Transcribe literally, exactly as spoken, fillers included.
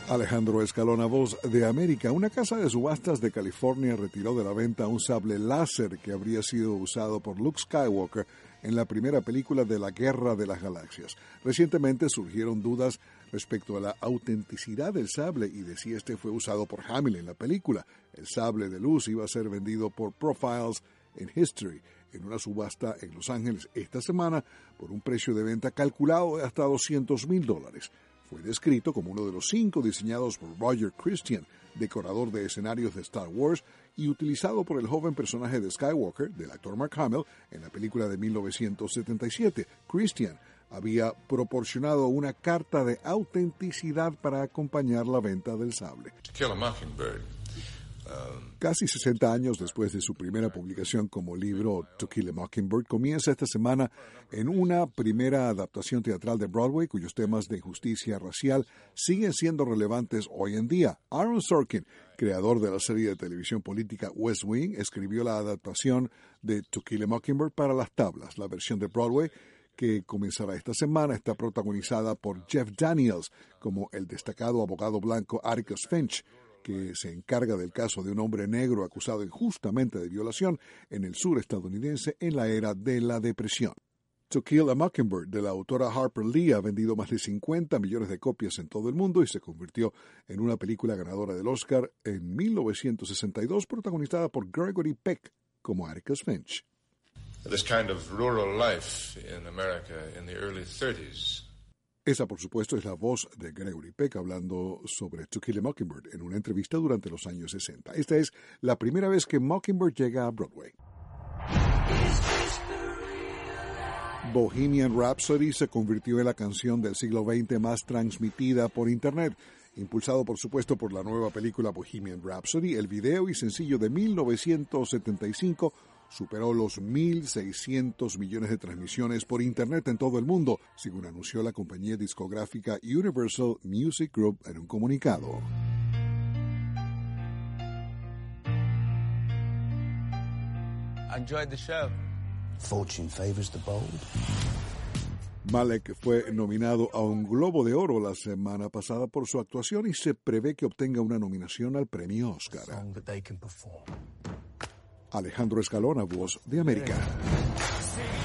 Alejandro Escalona, Voz de América. Una casa de subastas de California retiró de la venta un sable láser que habría sido usado por Luke Skywalker en la primera película de la Guerra de las Galaxias. Recientemente surgieron dudas respecto a la autenticidad del sable y de si este fue usado por Hamill en la película. El sable de luz iba a ser vendido por Profiles in History en una subasta en Los Ángeles esta semana por un precio de venta calculado de hasta doscientos mil dólares. Fue descrito como uno de los cinco diseñados por Roger Christian, decorador de escenarios de Star Wars, y utilizado por el joven personaje de Skywalker, del actor Mark Hamill, en la película de mil novecientos setenta y siete. Christian había proporcionado una carta de autenticidad para acompañar la venta del sable. To Kill a Mockingbird. Casi sesenta años después de su primera publicación como libro To Kill a Mockingbird, comienza esta semana en una primera adaptación teatral de Broadway cuyos temas de injusticia racial siguen siendo relevantes hoy en día. Aaron Sorkin, creador de la serie de televisión política West Wing, escribió la adaptación de To Kill a Mockingbird para las tablas. La versión de Broadway, que comenzará esta semana, está protagonizada por Jeff Daniels como el destacado abogado blanco Atticus Finch, que se encarga del caso de un hombre negro acusado injustamente de violación en el sur estadounidense en la era de la depresión. To Kill a Mockingbird, de la autora Harper Lee, ha vendido más de cincuenta millones de copias en todo el mundo y se convirtió en una película ganadora del Oscar en mil novecientos sesenta y dos, protagonizada por Gregory Peck como Atticus Finch. This kind of rural life in America in the early thirties. Esa, por supuesto, es la voz de Gregory Peck hablando sobre To Kill a Mockingbird en una entrevista durante los años sesenta. Esta es la primera vez que Mockingbird llega a Broadway. Bohemian Rhapsody se convirtió en la canción del siglo veinte más transmitida por Internet. Impulsado, por supuesto, por la nueva película Bohemian Rhapsody, el video y sencillo de mil novecientos setenta y cinco superó los mil seiscientos millones de transmisiones por Internet en todo el mundo, según anunció la compañía discográfica Universal Music Group en un comunicado. I enjoyed the show. Fortune favors the bold. Malek fue nominado a un Globo de Oro la semana pasada por su actuación y se prevé que obtenga una nominación al premio Oscar. Song that they can perform. Alejandro Escalona, Voz de América.